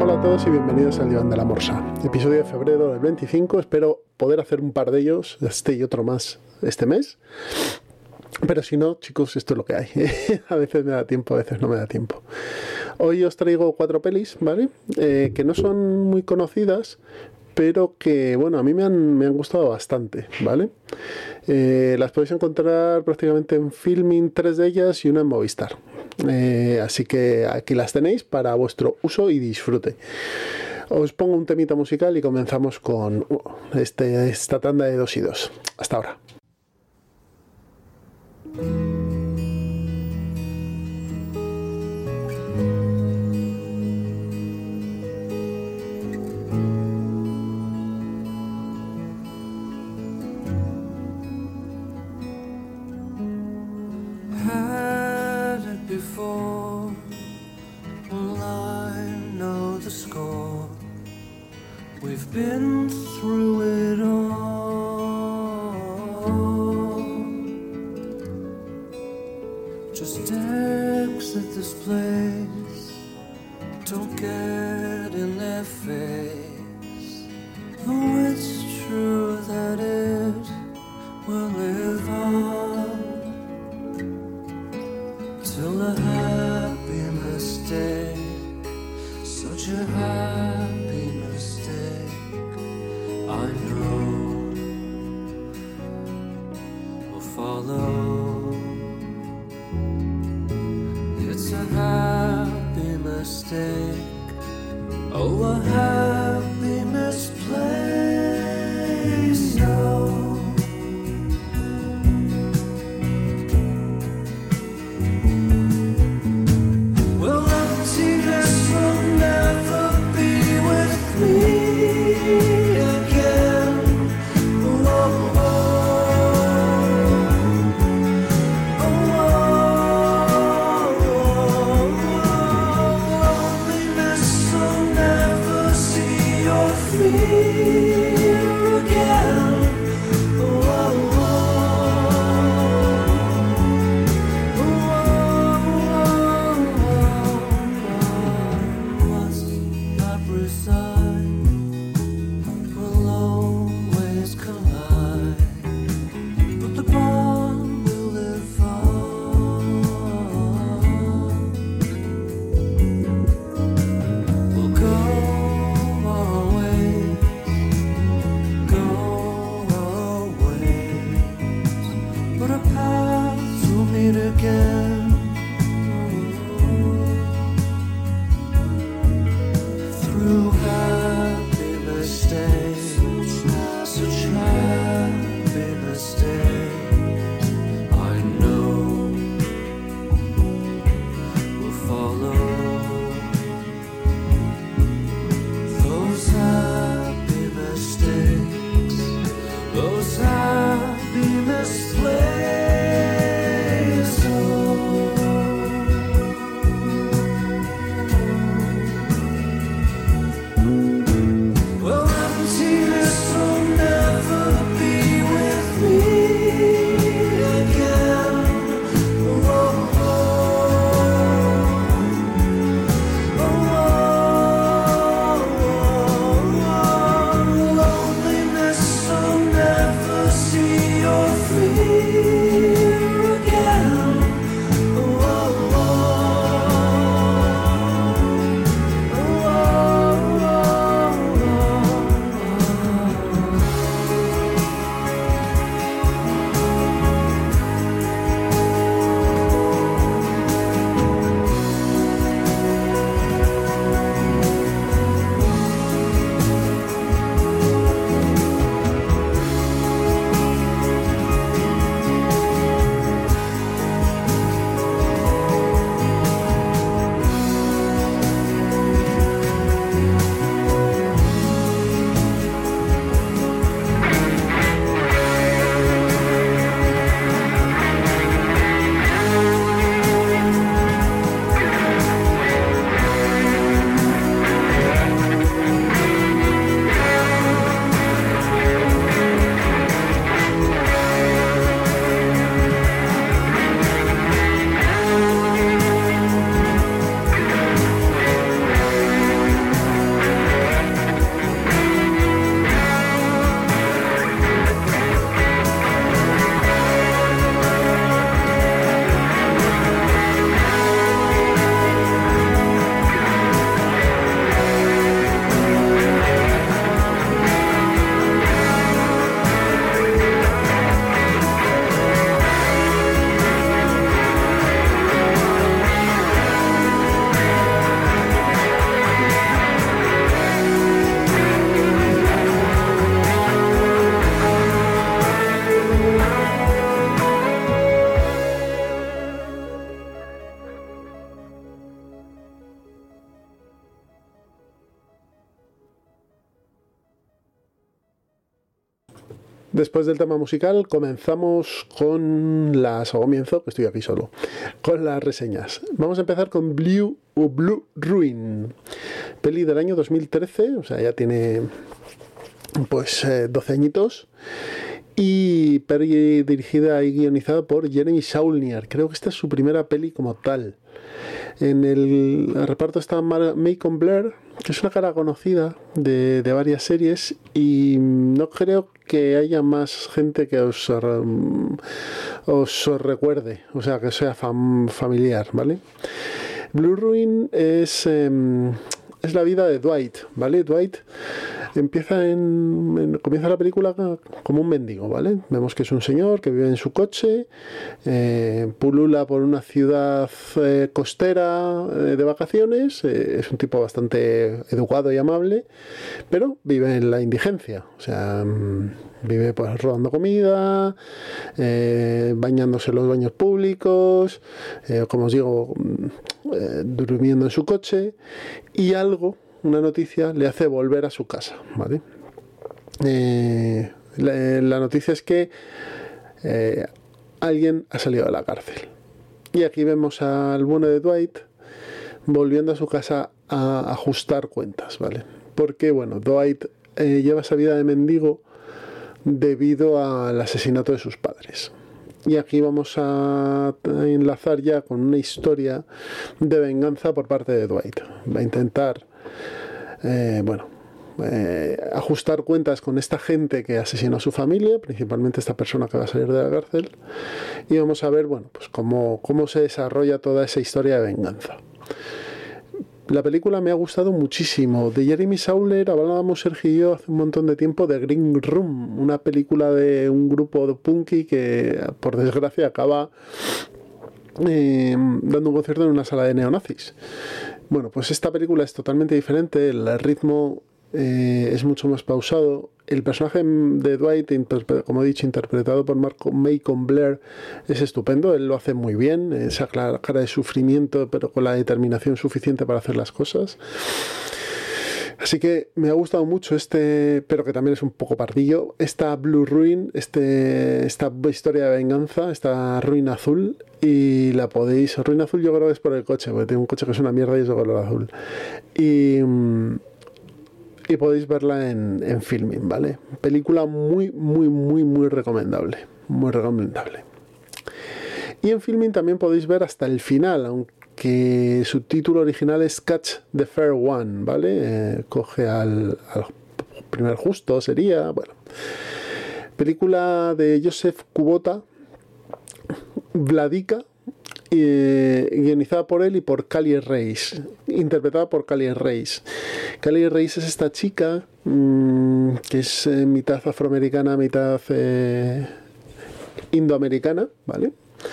Hola a todos y bienvenidos al Diván de la Morsa. Episodio de febrero del 25. Espero poder hacer un par de ellos, este y otro más, este mes. Pero si no, chicos, esto es lo que hay. A veces me da tiempo, a veces no me da tiempo. Hoy os traigo 4 pelis, ¿vale? Que no son muy conocidas, pero que, bueno, a mí me han gustado bastante, ¿vale? Las podéis encontrar prácticamente en Filmin, 3 de ellas y una en Movistar. Así que aquí las tenéis para vuestro uso y disfrute. Os pongo un temita musical y comenzamos con esta tanda de 2 y 2. Hasta ahora. Before, well, I know the score. We've been through it all. Just exit this place. Don't get in their face. Though it's true that it will live on. Till a happy mistake, such a happy mistake, I know will follow. It's a happy mistake, oh, a happy misplaced. No. Después del tema musical comenzamos con las... o comienzo, que estoy aquí solo, con las reseñas. Vamos a empezar con Blue Ruin, peli del año 2013, o sea, ya tiene pues 12 añitos, y peli dirigida y guionizada por Jeremy Saulnier. Creo que esta es su primera peli como tal. En el reparto está Macon Blair, que es una cara conocida de varias series, y no creo que haya más gente que os recuerde, o sea, que sea familiar, ¿vale? Blue Ruin es la vida de Dwight, ¿vale? Dwight comienza la película como un mendigo, ¿vale? Vemos que es un señor que vive en su coche, pulula por una ciudad costera de vacaciones, es un tipo bastante educado y amable, pero vive en la indigencia, o sea, vive pues robando comida, bañándose en los baños públicos, como os digo, durmiendo en su coche, y una noticia le hace volver a su casa, ¿vale? La noticia es que alguien ha salido de la cárcel. Y aquí vemos al bueno de Dwight volviendo a su casa a ajustar cuentas, ¿vale? Porque, bueno, Dwight lleva esa vida de mendigo debido al asesinato de sus padres. Y aquí vamos a enlazar ya con una historia de venganza por parte de Dwight. Va a intentar ajustar cuentas con esta gente que asesinó a su familia, principalmente esta persona que va a salir de la cárcel, y vamos a ver, bueno, pues cómo se desarrolla toda esa historia de venganza. La película me ha gustado muchísimo. De Jeremy Saulnier hablábamos Sergio y yo hace un montón de tiempo de Green Room, una película de un grupo de punky que, por desgracia, acaba dando un concierto en una sala de neonazis. Bueno, pues esta película es totalmente diferente, el ritmo es mucho más pausado. El personaje de Dwight, como he dicho, interpretado por Macon Blair, es estupendo, él lo hace muy bien, esa cara de sufrimiento, pero con la determinación suficiente para hacer las cosas. Así que me ha gustado mucho pero que también es un poco pardillo, esta Blue Ruin, esta historia de venganza, esta ruina azul, y la podéis... Ruina azul yo creo que es por el coche, porque tengo un coche que es una mierda y es de color azul. Y podéis verla en Filmin, ¿vale? Película muy, muy, muy, muy recomendable. Muy recomendable. Y en Filmin también podéis ver hasta el final, aunque su título original es Catch the Fair One, ¿vale? Coge al primer justo, sería, bueno. Película de Joseph Kubota, Vladica, guionizada por él y por Callie Reis, interpretada por Callie Reis. Callie Reis es esta chica que es mitad afroamericana, mitad indoamericana, ¿vale?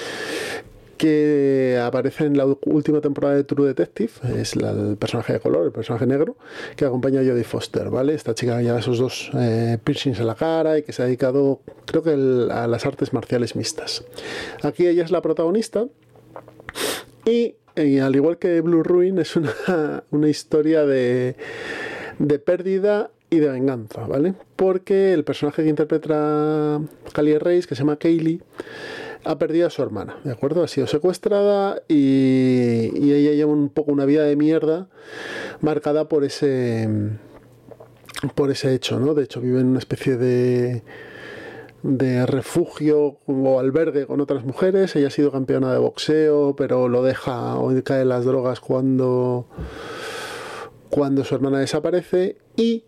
Que aparece en la última temporada de True Detective, es el personaje de color, el personaje negro, que acompaña a Jodie Foster, ¿vale? Esta chica que lleva esos dos piercings en la cara y que se ha dedicado, creo que a las artes marciales mixtas. Aquí ella es la protagonista y al igual que Blue Ruin es una historia de pérdida y de venganza, ¿vale? Porque el personaje que interpreta Callie Reis, que se llama Kaylee, ha perdido a su hermana, ¿de acuerdo? Ha sido secuestrada y ella lleva un poco una vida de mierda marcada por ese hecho, ¿no? De hecho vive en una especie de refugio o albergue con otras mujeres. Ella ha sido campeona de boxeo, pero lo deja o cae en las drogas cuando su hermana desaparece y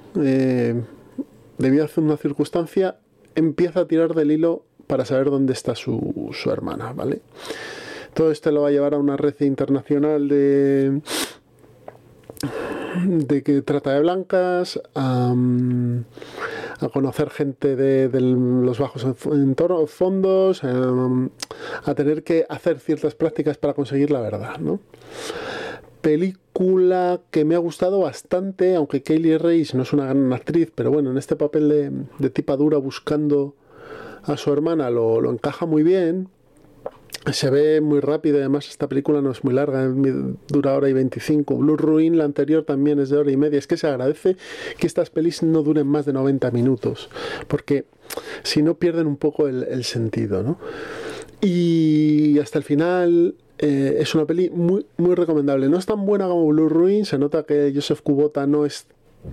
debido a una circunstancia empieza a tirar del hilo para saber dónde está su hermana, ¿vale? Todo esto lo va a llevar a una red internacional de que trata de blancas, a conocer gente de los bajos fondos, a tener que hacer ciertas prácticas para conseguir la verdad, ¿no? Película que me ha gustado bastante, aunque Callie Reis no es una gran actriz, pero bueno, en este papel de tipa dura buscando a su hermana lo encaja muy bien. Se ve muy rápido, además esta película no es muy larga, dura hora y 25. Blue Ruin, la anterior, también es de hora y media. Es que se agradece que estas pelis no duren más de 90 minutos, porque si no pierden un poco el sentido, ¿no? Y hasta el final es una peli muy, muy recomendable. No es tan buena como Blue Ruin, se nota que Joseph Kubota no es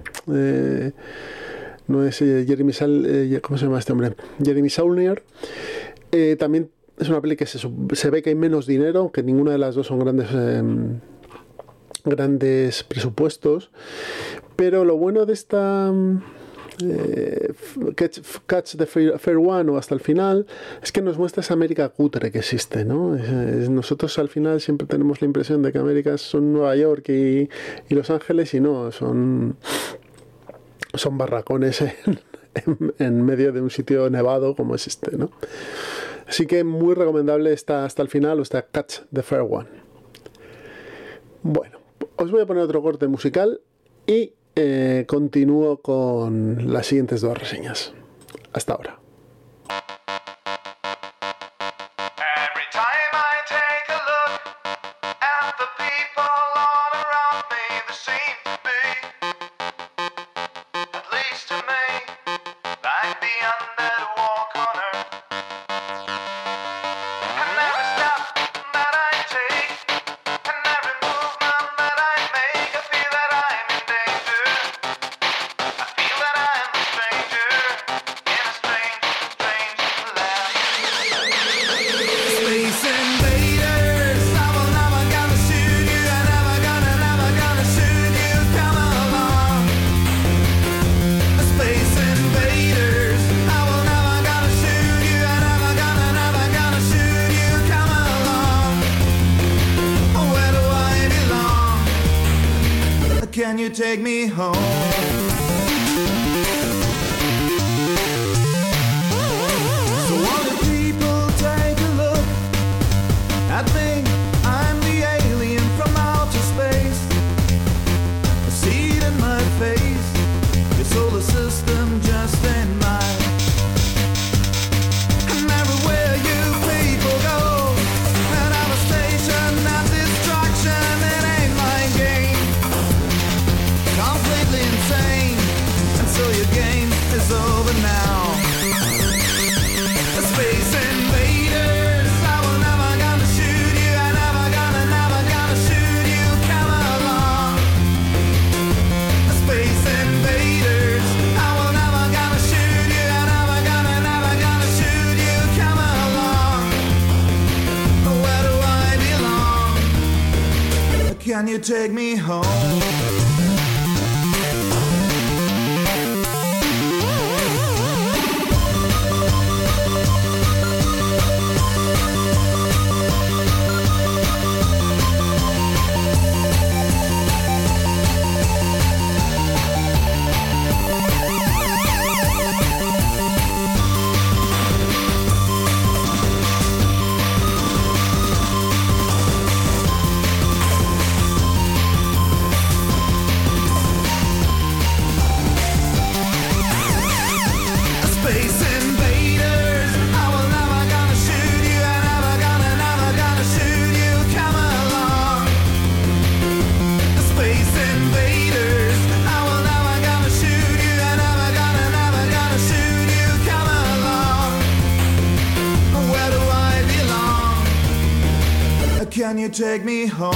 Jeremy ¿cómo se llama este hombre? Jeremy Saulnier. También es una peli que se ve que hay menos dinero, que ninguna de las dos son grandes presupuestos, pero lo bueno de esta Catch the Fair One o hasta el final es que nos muestra esa América cutre que existe, ¿no? Nosotros al final siempre tenemos la impresión de que América son Nueva York y Los Ángeles, y no, son barracones en medio de un sitio nevado como es este, ¿no? Así que muy recomendable hasta el final, o está Catch the Fair One. Bueno, os voy a poner otro corte musical y continúo con las siguientes dos reseñas. Hasta ahora. Can you take me home? So all the people take a look at me. I'm the alien from outer space. I see it in my face. The solar system just ain't mine. And everywhere you people go, and I'm a station of destruction. It ain't my game. Completely insane, and so your game is over now. The space invaders, I will never gonna shoot you. I never gonna shoot you. Come along. The space invaders, I will never gonna shoot you. I never gonna shoot you. Come along. Where do I belong? Can you take me home? Can you take me home?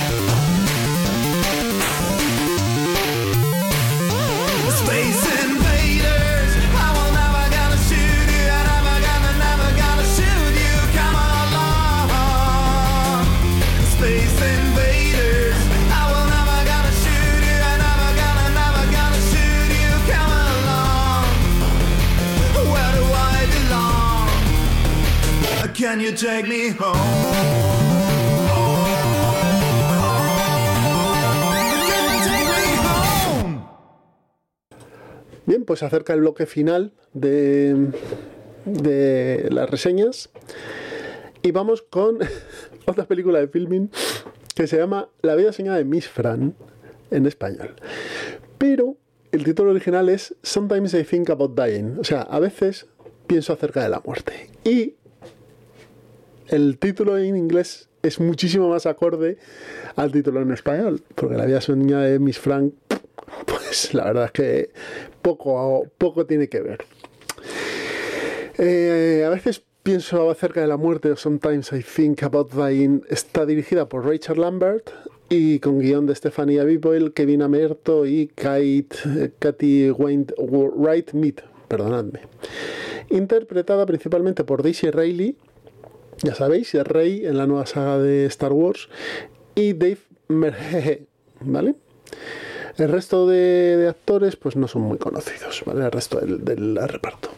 Space invaders, I will never gonna shoot you. I never gonna shoot you. Come along. Space invaders, I will never gonna shoot you. I never gonna shoot you. Come along. Where do I belong? Can you take me home? Bien, pues acerca el bloque final de las reseñas y vamos con otra película de filming que se llama La vida soñada de Miss Fran en español, pero el título original es Sometimes I Think About Dying, o sea, a veces pienso acerca de la muerte, y el título en inglés es muchísimo más acorde al título en español, porque La vida soñada de Miss Frank, pues la verdad es que poco tiene que ver. A veces pienso acerca de la muerte, o Sometimes I Think About Dying. Está dirigida por Rachel Lambert y con guión de Stephanie Abiboyle, Kevin Amerto y Katy Wright-Mead, perdonadme. Interpretada principalmente por Daisy Ridley, ya sabéis, Rey en la nueva saga de Star Wars, y Dave Merheje, ¿vale? El resto de actores pues no son muy conocidos, ¿vale? El resto del reparto.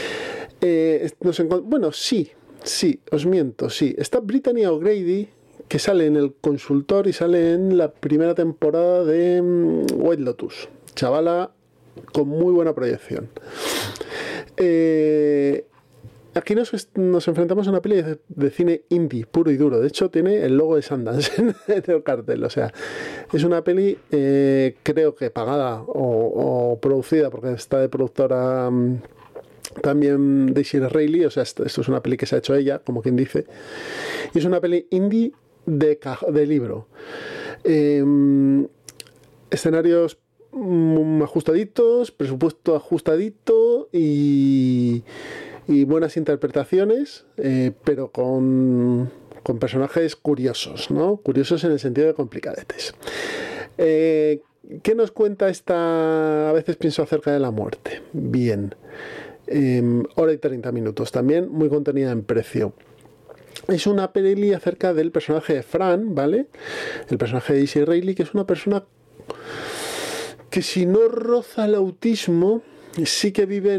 Bueno, sí, os miento, sí. Está Brittany O'Grady, que sale en El Consultor y sale en la primera temporada de White Lotus. Chavala con muy buena proyección. Aquí nos enfrentamos a una peli de cine indie, puro y duro. De hecho, tiene el logo de Sundance en el cartel. O sea, es una peli, creo que pagada o producida, porque está de productora también Daisy Ridley. O sea, esto es una peli que se ha hecho ella, como quien dice. Y es una peli indie de libro. Escenarios ajustaditos, presupuesto ajustadito y buenas interpretaciones, pero con personajes curiosos, ¿no? Curiosos en el sentido de complicadetes. ¿Qué nos cuenta esta? A veces pienso acerca de la muerte. Bien. Hora y 30 minutos. También muy contenida en precio. Es una peli acerca del personaje de Fran, ¿vale? El personaje de Daisy Ridley, que es una persona que, si no roza el autismo, sí que vive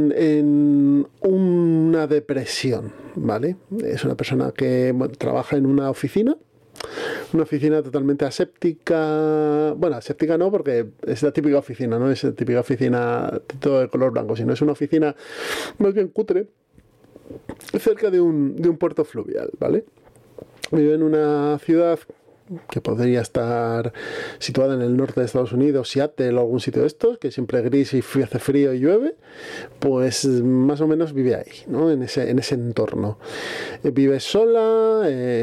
en una depresión, ¿vale? Es una persona que trabaja en una oficina totalmente aséptica. Bueno, aséptica no, porque es la típica oficina, no es la típica oficina todo de color blanco, sino es una oficina más bien cutre, cerca de un puerto fluvial, ¿vale? Vive en una ciudad que podría estar situada en el norte de Estados Unidos, Seattle o algún sitio de estos, que siempre es gris y hace frío y llueve. Pues más o menos vive ahí, ¿no? En ese entorno. Vive sola,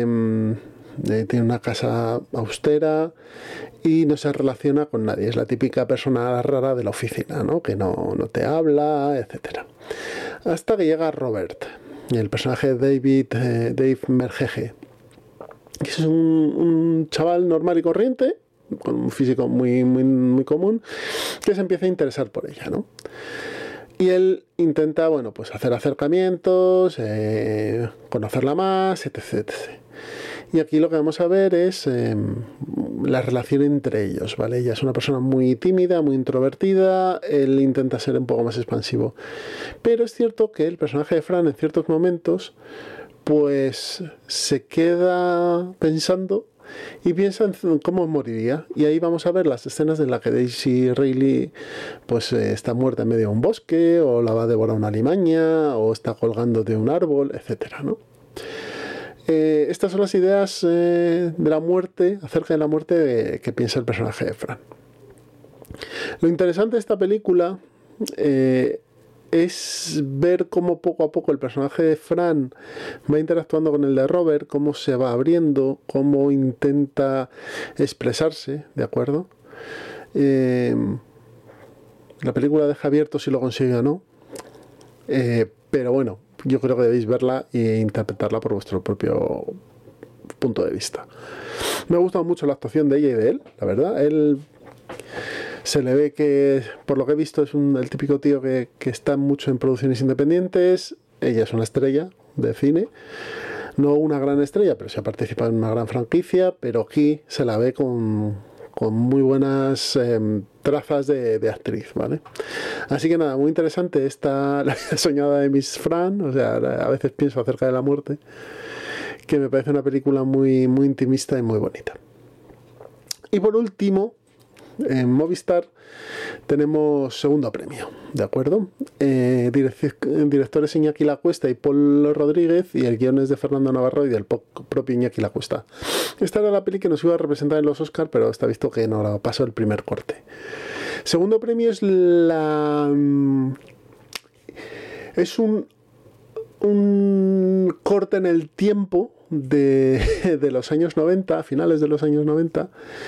tiene una casa austera y no se relaciona con nadie. Es la típica persona rara de la oficina, ¿no? Que no te habla, etcétera. Hasta que llega Robert, el personaje de Dave Merheje, que es un chaval normal y corriente, con un físico muy, muy, muy común, que se empieza a interesar por ella, ¿no? Y él intenta, bueno, pues hacer acercamientos, conocerla más, etc, etc. Y aquí lo que vamos a ver es la relación entre ellos, ¿vale? Ella es una persona muy tímida, muy introvertida, él intenta ser un poco más expansivo. Pero es cierto que el personaje de Fran, en ciertos momentos, pues se queda pensando y piensa en cómo moriría. Y ahí vamos a ver las escenas en las que Daisy Ridley pues está muerta en medio de un bosque, o la va a devorar una alimaña, o está colgando de un árbol, etcétera, ¿no? Estas son las ideas de la muerte, acerca de la muerte que piensa el personaje de Fran. Lo interesante de esta película es ver cómo poco a poco el personaje de Fran va interactuando con el de Robert, cómo se va abriendo, cómo intenta expresarse, ¿de acuerdo? La película deja abierto si lo consigue o no, pero bueno, yo creo que debéis verla e interpretarla por vuestro propio punto de vista. Me ha gustado mucho la actuación de ella y de él, la verdad. Él se le ve que, por lo que he visto, es el típico tío que está mucho en producciones independientes. Ella es una estrella de cine, no una gran estrella, pero sí ha participado en una gran franquicia, pero aquí se la ve con muy buenas trazas de actriz, ¿vale? Así que nada, muy interesante esta La vida soñada de Miss Fran. O sea, a veces pienso acerca de la muerte, que me parece una película muy, muy intimista y muy bonita. Y por último, en Movistar tenemos segundo premio, ¿de acuerdo? Directores Iñaki Lacuesta y Paul Rodríguez, y el guion es de Fernando Navarro y del propio Iñaki Lacuesta. Esta era la peli que nos iba a representar en los Oscar, pero está visto que no pasó el primer corte. Segundo premio es un corte en el tiempo de los años 90, a finales de los años 90,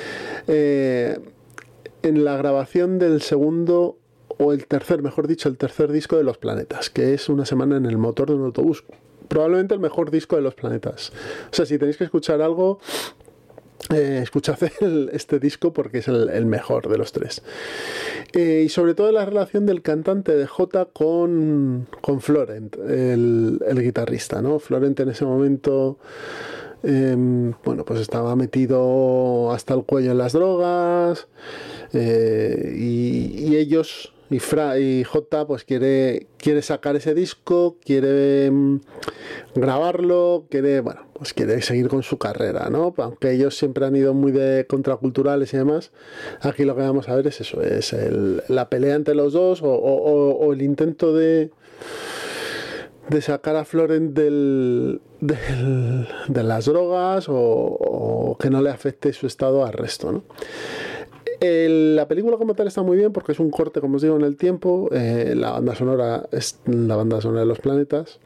en la grabación del segundo o el tercer, mejor dicho, el tercer disco de Los Planetas, que es Una semana en el motor de un autobús. Probablemente el mejor disco de Los Planetas. O sea, si tenéis que escuchar algo, escuchad este disco porque es el mejor de los tres. Y sobre todo la relación del cantante de Jota con Florent, el guitarrista, ¿no? Florent en ese momento, bueno, pues estaba metido hasta el cuello en las drogas, y ellos... Y Jota pues quiere sacar ese disco, quiere grabarlo, quiere seguir con su carrera, ¿no? Aunque ellos siempre han ido muy de contraculturales y demás, aquí lo que vamos a ver es eso, es la pelea entre los dos o el intento de sacar a Florent de las drogas o que no le afecte su estado al resto, ¿no? La película como tal está muy bien porque es un corte, como os digo, en el tiempo. La banda sonora es la banda sonora de Los Planetas.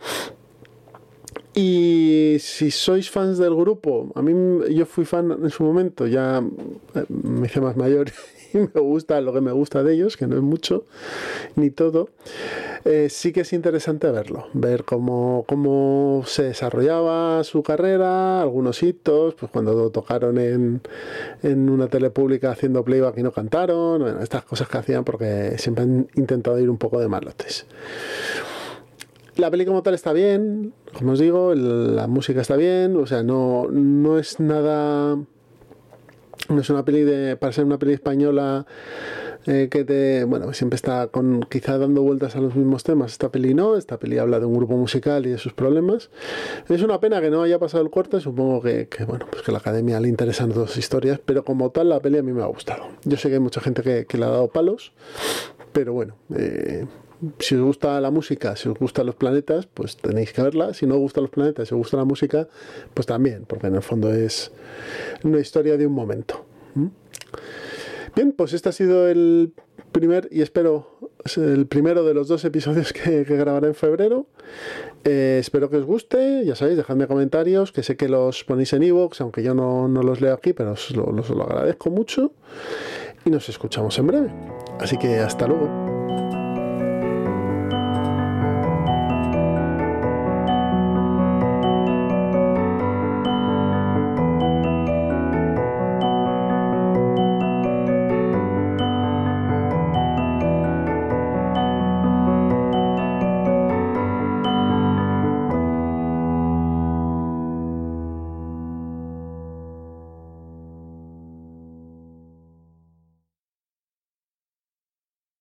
Y si sois fans del grupo, yo fui fan en su momento, ya me hice más mayor y me gusta lo que me gusta de ellos, que no es mucho ni todo. Sí que es interesante ver cómo se desarrollaba su carrera, algunos hitos, pues cuando tocaron en una tele pública haciendo playback y no cantaron, bueno, estas cosas que hacían porque siempre han intentado ir un poco de malotes. La peli como tal está bien, como os digo, la música está bien, o sea, no es nada... No es una peli para ser una peli española siempre está quizá dando vueltas a los mismos temas. Esta peli habla de un grupo musical y de sus problemas. Es una pena que no haya pasado el corte, supongo que la academia le interesan dos historias, pero como tal la peli a mí me ha gustado. Yo sé que hay mucha gente que le ha dado palos, pero bueno, si os gusta la música, si os gustan Los Planetas, pues tenéis que verla. Si no os gustan Los Planetas, si os gusta la música, pues también, porque en el fondo es una historia de un momento. Bien, pues este ha sido el primero de los 2 episodios que grabaré en febrero. Espero que os guste, ya sabéis, dejadme comentarios, que sé que los ponéis en iVoox, aunque yo no los leo aquí, pero os lo agradezco mucho. Y nos escuchamos en breve. Así que hasta luego.